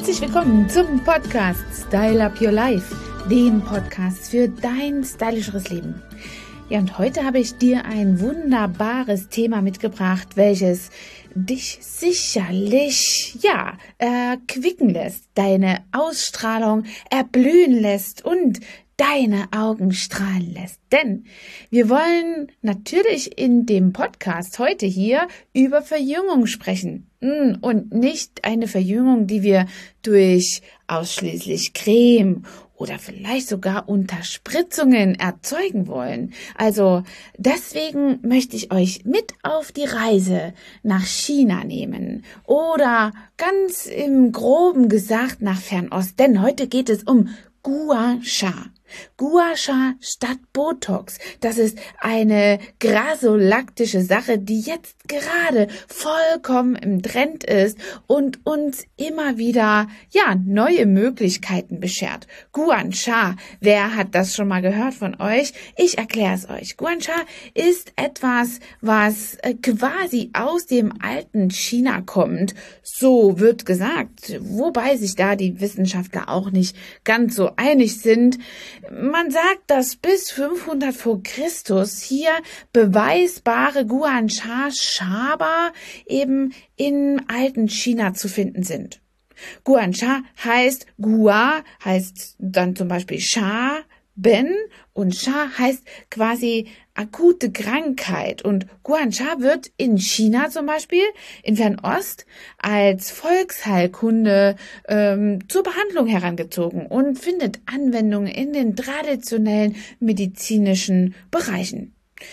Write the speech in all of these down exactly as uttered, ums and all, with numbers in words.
Herzlich willkommen zum Podcast Style Up Your Life, dem Podcast für dein stylischeres Leben. Ja, und heute habe ich dir ein wunderbares Thema mitgebracht, welches dich sicherlich, ja, erquicken lässt, deine Ausstrahlung erblühen lässt und deine Augen strahlen lässt. Denn wir wollen natürlich in dem Podcast heute hier über Verjüngung sprechen. Und nicht eine Verjüngung, die wir durch ausschließlich Creme oder vielleicht sogar Unterspritzungen erzeugen wollen. Also deswegen möchte ich euch mit auf die Reise nach China nehmen oder ganz im Groben gesagt nach Fernost. Denn heute geht es um Gua Sha. Gua Sha statt Botox. Das ist eine grasolaktische Sache, die jetzt gerade vollkommen im Trend ist und uns immer wieder, ja, neue Möglichkeiten beschert. Gua Sha, wer hat das schon mal gehört von euch? Ich erkläre es euch. Gua Sha ist etwas, was quasi aus dem alten China kommt. So wird gesagt, wobei sich da die Wissenschaftler auch nicht ganz so einig sind. Man sagt, dass bis fünfhundert vor Christus hier beweisbare Gua Sha Schaber eben im alten China zu finden sind. Gua Sha heißt Gua, heißt dann zum Beispiel Sha, Ben, und Sha heißt quasi akute Krankheit. Und Gua Sha wird in China zum Beispiel, in Fernost, als Volksheilkunde ähm, zur Behandlung herangezogen und findet Anwendung in den traditionellen medizinischen Bereichen.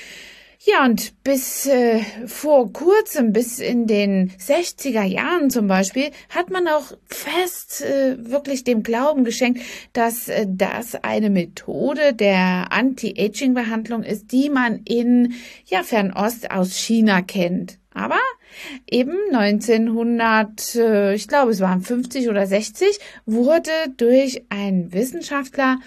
Ja, und bis äh, vor kurzem, bis in den sechziger Jahren zum Beispiel, hat man auch fest äh, wirklich dem Glauben geschenkt, dass äh, das eine Methode der Anti-Aging-Behandlung ist, die man in ja, Fernost aus China kennt. Aber eben neunzehnhundert, äh, ich glaube es waren fünfzig oder sechzig, wurde durch einen Wissenschaftler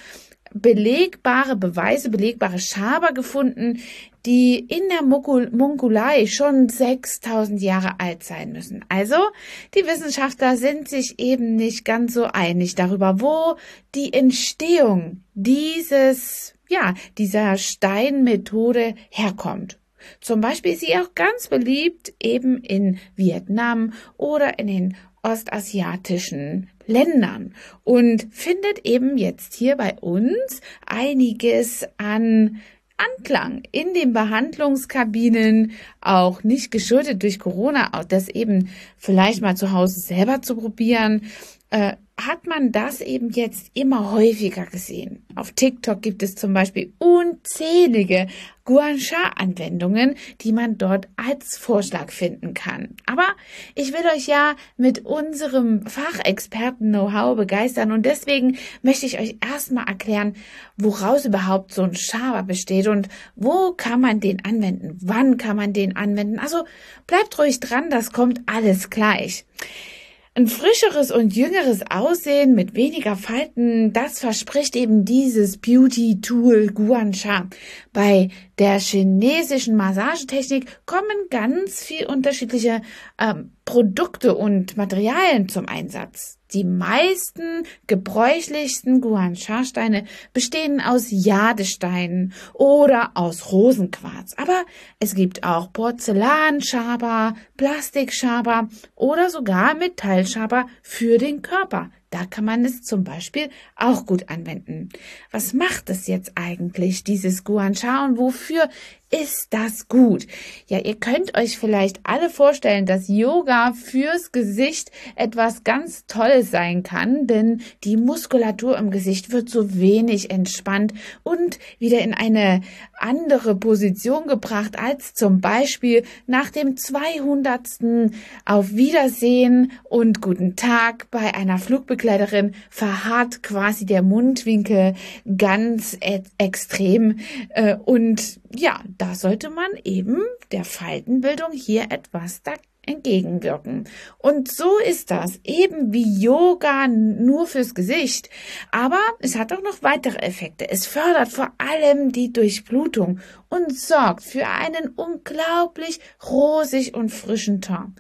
belegbare Beweise, belegbare Schaber gefunden, die in der Mongolei schon sechstausend Jahre alt sein müssen. Also die Wissenschaftler sind sich eben nicht ganz so einig darüber, wo die Entstehung dieses, ja, dieser Steinmethode herkommt. Zum Beispiel ist sie auch ganz beliebt eben in Vietnam oder in den ostasiatischen Ländern und findet eben jetzt hier bei uns einiges an Anklang in den Behandlungskabinen, auch nicht geschuldet durch Corona, auch das eben vielleicht mal zu Hause selber zu probieren, äh, hat man das eben jetzt immer häufiger gesehen. Auf TikTok gibt es zum Beispiel unzählige Gua Sha Anwendungen, die man dort als Vorschlag finden kann. Aber ich will euch ja mit unserem Fachexperten-Know-how begeistern und deswegen möchte ich euch erstmal erklären, woraus überhaupt so ein Schaber besteht und wo kann man den anwenden, wann kann man den anwenden. Also bleibt ruhig dran, das kommt alles gleich. Ein frischeres und jüngeres Aussehen mit weniger Falten, das verspricht eben dieses Beauty-Tool Gua Sha. Bei der chinesischen Massagetechnik kommen ganz viel unterschiedliche ähm, Produkte und Materialien zum Einsatz. Die meisten gebräuchlichsten Gua Sha Steine bestehen aus Jadesteinen oder aus Rosenquarz. Aber es gibt auch Porzellanschaber, Plastikschaber oder sogar Metallschaber für den Körper. Da kann man es zum Beispiel auch gut anwenden. Was macht es jetzt eigentlich, dieses Gua Sha, und wofür ist das gut? Ja, ihr könnt euch vielleicht alle vorstellen, dass Yoga fürs Gesicht etwas ganz Tolles sein kann, denn die Muskulatur im Gesicht wird so wenig entspannt und wieder in eine andere Position gebracht als zum Beispiel nach dem zweihundertsten Auf Wiedersehen und guten Tag bei einer Flugbegleiterin verharrt quasi der Mundwinkel ganz e- extrem äh, und ja, da sollte man eben der Faltenbildung hier etwas dagegen entgegenwirken. Und so ist das, eben wie Yoga nur fürs Gesicht. Aber es hat auch noch weitere Effekte. Es fördert vor allem die Durchblutung und sorgt für einen unglaublich rosig und frischen Ton.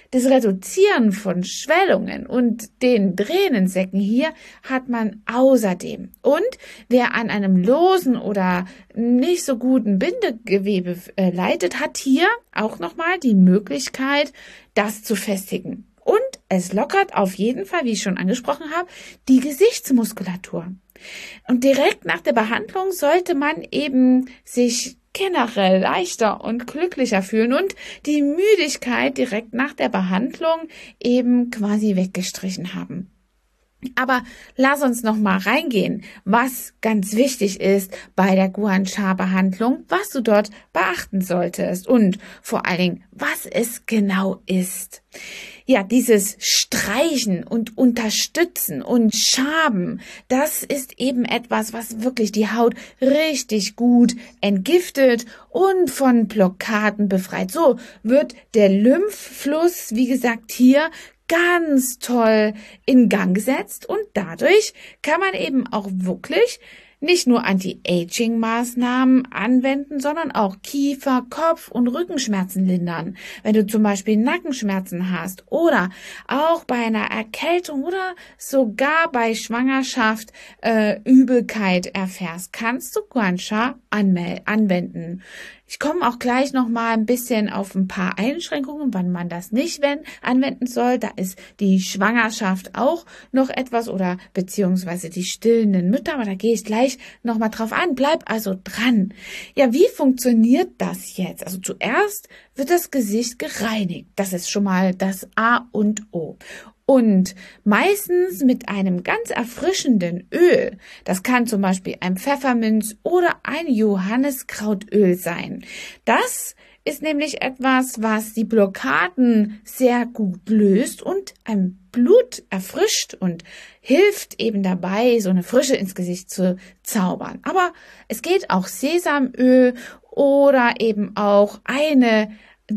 das Reduzieren von Schwellungen und den Tränensäcken hier hat man außerdem. Und wer an einem losen oder nicht so guten Bindegewebe äh, leidet, hat hier auch nochmal die Möglichkeit, das zu festigen. Und es lockert auf jeden Fall, wie ich schon angesprochen habe, die Gesichtsmuskulatur. Und direkt nach der Behandlung sollte man eben sich generell leichter und glücklicher fühlen und die Müdigkeit direkt nach der Behandlung eben quasi weggestrichen haben. Aber lass uns noch mal reingehen, was ganz wichtig ist bei der Gua Sha-Behandlung, was du dort beachten solltest und vor allen Dingen, was es genau ist. Ja, dieses Streichen und Unterstützen und Schaben, das ist eben etwas, was wirklich die Haut richtig gut entgiftet und von Blockaden befreit. So wird der Lymphfluss, wie gesagt, hier ganz toll in Gang gesetzt und dadurch kann man eben auch wirklich nicht nur Anti-Aging-Maßnahmen anwenden, sondern auch Kiefer-, Kopf- und Rückenschmerzen lindern. Wenn du zum Beispiel Nackenschmerzen hast oder auch bei einer Erkältung oder sogar bei Schwangerschaft äh, Übelkeit erfährst, kannst du Gua Sha anwenden. Ich komme auch gleich noch mal ein bisschen auf ein paar Einschränkungen, wann man das nicht wenn, anwenden soll. Da ist die Schwangerschaft auch noch etwas oder beziehungsweise die stillenden Mütter, aber da gehe ich gleich noch mal drauf an. Bleib also dran. Ja, wie funktioniert das jetzt? Also zuerst wird das Gesicht gereinigt. Das ist schon mal das A und O. Und meistens mit einem ganz erfrischenden Öl. Das kann zum Beispiel ein Pfefferminz oder ein Johanniskrautöl sein. Das ist nämlich etwas, was die Blockaden sehr gut löst und ein Blut erfrischt und hilft eben dabei, so eine Frische ins Gesicht zu zaubern. Aber es geht auch Sesamöl oder eben auch eine,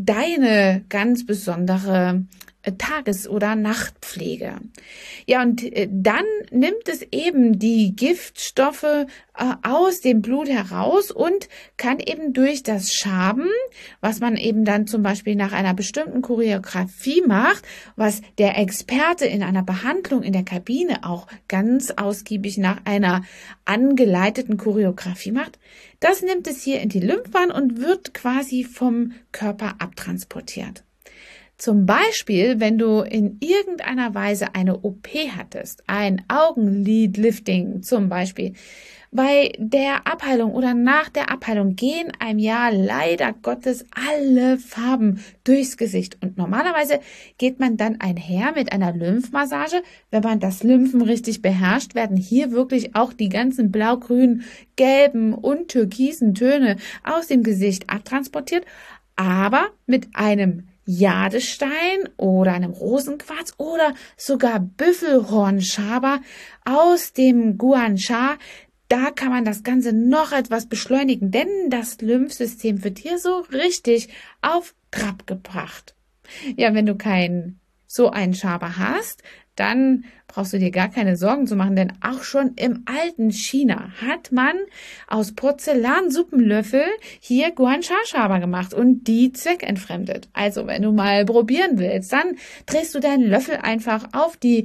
deine ganz besondere Tages- oder Nachtpflege. Ja, und dann nimmt es eben die Giftstoffe äh, aus dem Blut heraus und kann eben durch das Schaben, was man eben dann zum Beispiel nach einer bestimmten Choreografie macht, was der Experte in einer Behandlung in der Kabine auch ganz ausgiebig nach einer angeleiteten Choreografie macht, das nimmt es hier in die Lymphbahn und wird quasi vom Körper abtransportiert. Zum Beispiel, wenn du in irgendeiner Weise eine O P hattest, ein Augenlidlifting zum Beispiel, bei der Abheilung oder nach der Abheilung gehen einem ja leider Gottes alle Farben durchs Gesicht. Und normalerweise geht man dann einher mit einer Lymphmassage. Wenn man das Lymphen richtig beherrscht, werden hier wirklich auch die ganzen blau, grün, gelben und türkisen Töne aus dem Gesicht abtransportiert. Aber mit einem Jadestein oder einem Rosenquarz oder sogar Büffelhornschaber aus dem Gua Sha. Da kann man das Ganze noch etwas beschleunigen, denn das Lymphsystem wird hier so richtig auf Trab gebracht. Ja, wenn du keinen so einen Schaber hast, dann brauchst du dir gar keine Sorgen zu machen, denn auch schon im alten China hat man aus Porzellansuppenlöffel hier Gua Sha Schaber gemacht und die zweckentfremdet. Also wenn du mal probieren willst, dann drehst du deinen Löffel einfach auf die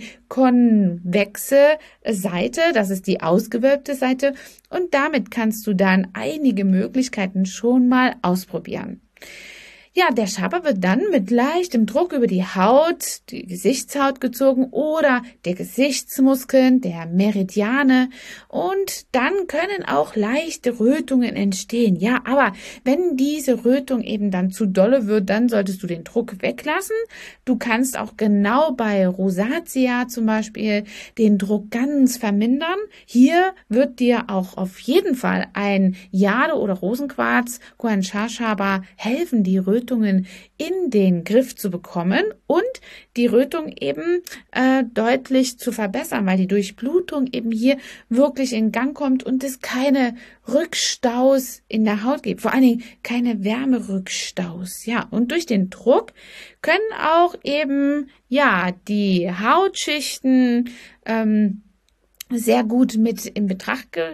konvexe Seite, das ist die ausgewölbte Seite, und damit kannst du dann einige Möglichkeiten schon mal ausprobieren. Ja, der Schaber wird dann mit leichtem Druck über die Haut, die Gesichtshaut gezogen oder der Gesichtsmuskeln, der Meridiane, und dann können auch leichte Rötungen entstehen. Ja, aber wenn diese Rötung eben dann zu dolle wird, dann solltest du den Druck weglassen. Du kannst auch genau bei Rosatia zum Beispiel den Druck ganz vermindern. Hier wird dir auch auf jeden Fall ein Jade- oder Rosenquarz Gua Sha Schaber helfen, die Rötung in den Griff zu bekommen und die Rötung eben äh, deutlich zu verbessern, weil die Durchblutung eben hier wirklich in Gang kommt und es keine Rückstaus in der Haut gibt, vor allen Dingen keine Wärmerückstaus. Ja, und durch den Druck können auch eben ja die Hautschichten ähm, sehr gut mit in Betracht ge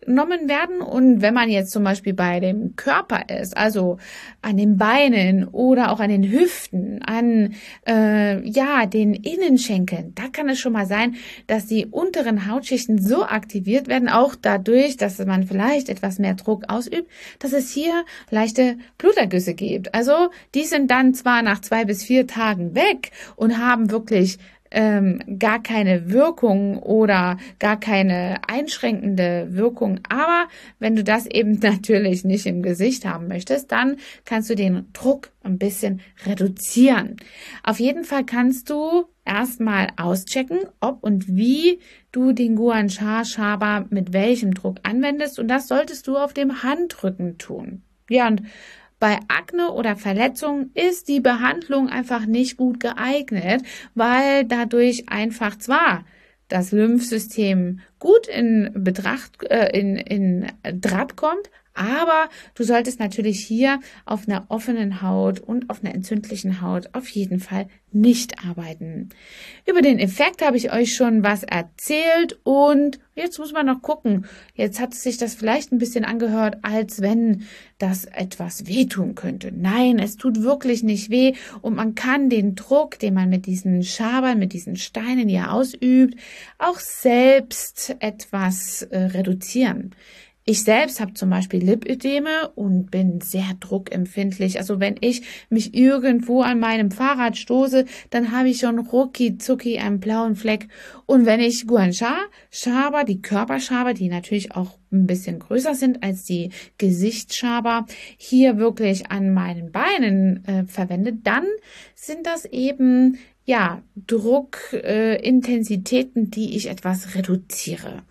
genommen werden. Und wenn man jetzt zum Beispiel bei dem Körper ist, also an den Beinen oder auch an den Hüften, an äh, ja den Innenschenkeln, da kann es schon mal sein, dass die unteren Hautschichten so aktiviert werden, auch dadurch, dass man vielleicht etwas mehr Druck ausübt, dass es hier leichte Blutergüsse gibt. Also die sind dann zwar nach zwei bis vier Tagen weg und haben wirklich ähm, gar keine Wirkung oder gar keine einschränkende Wirkung, aber wenn du das eben natürlich nicht im Gesicht haben möchtest, dann kannst du den Druck ein bisschen reduzieren. Auf jeden Fall kannst du erstmal auschecken, ob und wie du den Gua Sha Schaber mit welchem Druck anwendest, und das solltest du auf dem Handrücken tun. Ja, und bei Akne oder Verletzungen ist die Behandlung einfach nicht gut geeignet, weil dadurch einfach zwar das Lymphsystem gut in Betracht, äh, in, in Draht kommt, aber du solltest natürlich hier auf einer offenen Haut und auf einer entzündlichen Haut auf jeden Fall nicht arbeiten. Über den Effekt habe ich euch schon was erzählt und jetzt muss man noch gucken. Jetzt hat sich das vielleicht ein bisschen angehört, als wenn das etwas wehtun könnte. Nein, es tut wirklich nicht weh und man kann den Druck, den man mit diesen Schabern, mit diesen Steinen hier ausübt, auch selbst etwas äh, reduzieren. Ich selbst habe zum Beispiel Lipödeme und bin sehr druckempfindlich. Also wenn ich mich irgendwo an meinem Fahrrad stoße, dann habe ich schon rucki zucki einen blauen Fleck. Und wenn ich Gua Sha Schaber, die Körperschaber, die natürlich auch ein bisschen größer sind als die Gesichtsschaber, hier wirklich an meinen Beinen äh, verwende, dann sind das eben ja Druckintensitäten, äh, die ich etwas reduziere.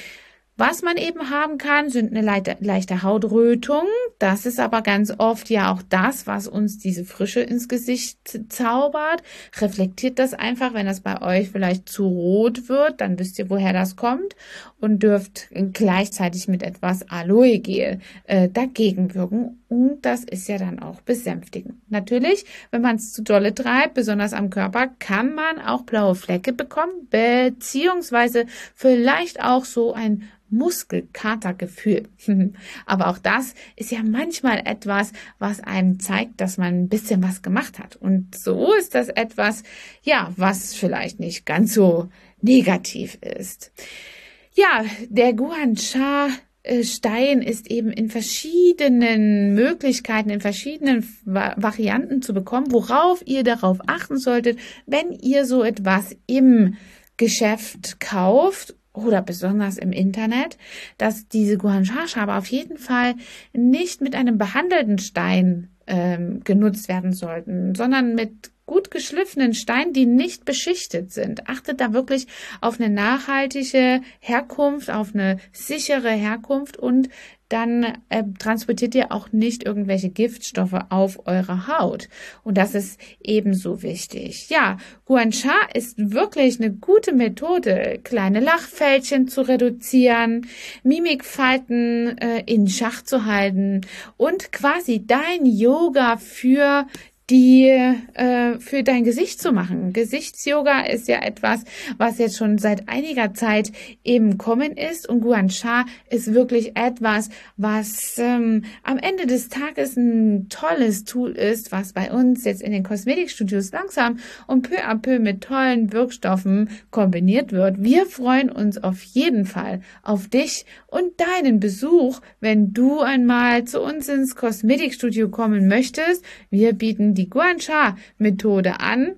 Was man eben haben kann, sind eine leichte, leichte Hautrötung. Das ist aber ganz oft ja auch das, was uns diese Frische ins Gesicht zaubert. Reflektiert das einfach, wenn das bei euch vielleicht zu rot wird, dann wisst ihr, woher das kommt und dürft gleichzeitig mit etwas Aloe Gel äh, dagegen wirken. Und das ist ja dann auch besänftigend. Natürlich, wenn man es zu dolle treibt, besonders am Körper, kann man auch blaue Flecke bekommen, beziehungsweise vielleicht auch so ein Muskelkatergefühl. Aber auch das ist ja manchmal etwas, was einem zeigt, dass man ein bisschen was gemacht hat. Und so ist das etwas, ja, was vielleicht nicht ganz so negativ ist. Ja, der Gua Sha Stein ist eben in verschiedenen Möglichkeiten, in verschiedenen Varianten zu bekommen, worauf ihr darauf achten solltet, wenn ihr so etwas im Geschäft kauft oder besonders im Internet, dass diese Gua Sha Schaber auf jeden Fall nicht mit einem behandelten Stein ähm, genutzt werden sollten, sondern mit gut geschliffenen Steinen, die nicht beschichtet sind. Achtet da wirklich auf eine nachhaltige Herkunft, auf eine sichere Herkunft und dann äh, transportiert ihr auch nicht irgendwelche Giftstoffe auf eure Haut. Und das ist ebenso wichtig. Ja, Gua Sha ist wirklich eine gute Methode, kleine Lachfältchen zu reduzieren, Mimikfalten äh, in Schach zu halten und quasi dein Yoga für die äh, für dein Gesicht zu machen. Gesichtsyoga ist ja etwas, was jetzt schon seit einiger Zeit im Kommen ist und Gua Sha ist wirklich etwas, was ähm, am Ende des Tages ein tolles Tool ist, was bei uns jetzt in den Kosmetikstudios langsam und peu à peu mit tollen Wirkstoffen kombiniert wird. Wir freuen uns auf jeden Fall auf dich und deinen Besuch, wenn du einmal zu uns ins Kosmetikstudio kommen möchtest. Wir bieten die Gua Sha Methode an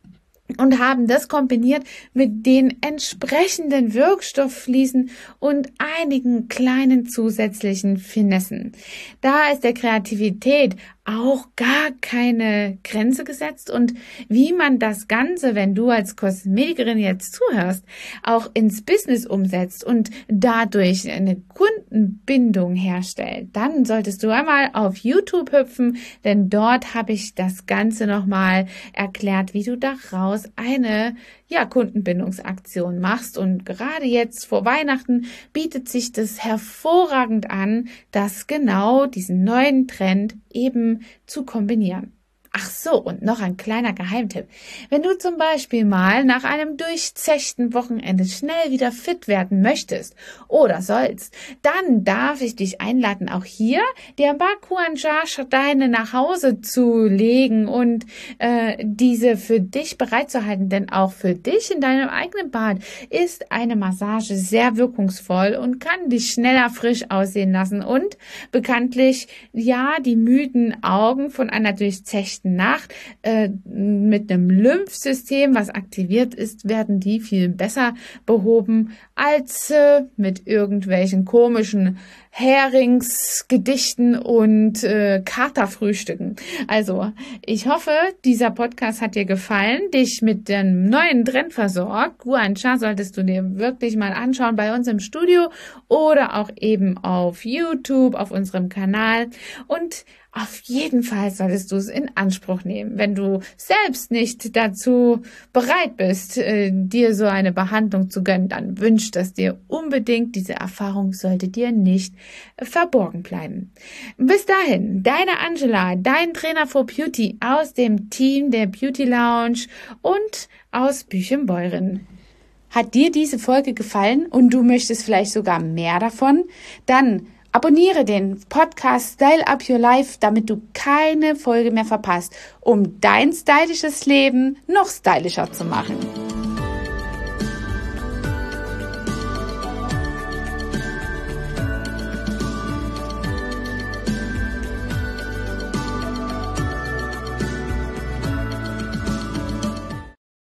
und haben das kombiniert mit den entsprechenden Wirkstofffliesen und einigen kleinen zusätzlichen Finessen. Da ist der Kreativität auch gar keine Grenze gesetzt und wie man das Ganze, wenn du als Kosmetikerin jetzt zuhörst, auch ins Business umsetzt und dadurch eine Kundenbindung herstellt, dann solltest du einmal auf YouTube hüpfen, denn dort habe ich das Ganze nochmal erklärt, wie du daraus eine ja, Kundenbindungsaktion machst und gerade jetzt vor Weihnachten bietet sich das hervorragend an, das genau diesen neuen Trend eben zu kombinieren. Ach so, und noch ein kleiner Geheimtipp. Wenn du zum Beispiel mal nach einem durchzechten Wochenende schnell wieder fit werden möchtest oder sollst, dann darf ich dich einladen, auch hier dir ein paar Kuan-Cha-Steine nach Hause zu legen und äh, diese für dich bereitzuhalten. Denn auch für dich in deinem eigenen Bad ist eine Massage sehr wirkungsvoll und kann dich schneller frisch aussehen lassen und bekanntlich, ja, die müden Augen von einer durchzechten Nacht äh, mit einem Lymphsystem, was aktiviert ist, werden die viel besser behoben als äh, mit irgendwelchen komischen Heringsgedichten und äh, Katerfrühstücken. Also, ich hoffe, dieser Podcast hat dir gefallen, dich mit dem neuen Trend versorgt. Guan-Cha solltest du dir wirklich mal anschauen bei uns im Studio oder auch eben auf YouTube, auf unserem Kanal. Und auf jeden Fall solltest du es in Anspruch nehmen. Wenn du selbst nicht dazu bereit bist, äh, dir so eine Behandlung zu gönnen, dann wünsch das dir unbedingt. Diese Erfahrung sollte dir nicht äh, verborgen bleiben. Bis dahin, deine Angela, dein Trainer for Beauty aus dem Team der Beauty Lounge und aus Büchenbeuren. Hat dir diese Folge gefallen und du möchtest vielleicht sogar mehr davon? Dann abonniere den Podcast Style Up Your Life, damit du keine Folge mehr verpasst, um dein stylisches Leben noch stylischer zu machen.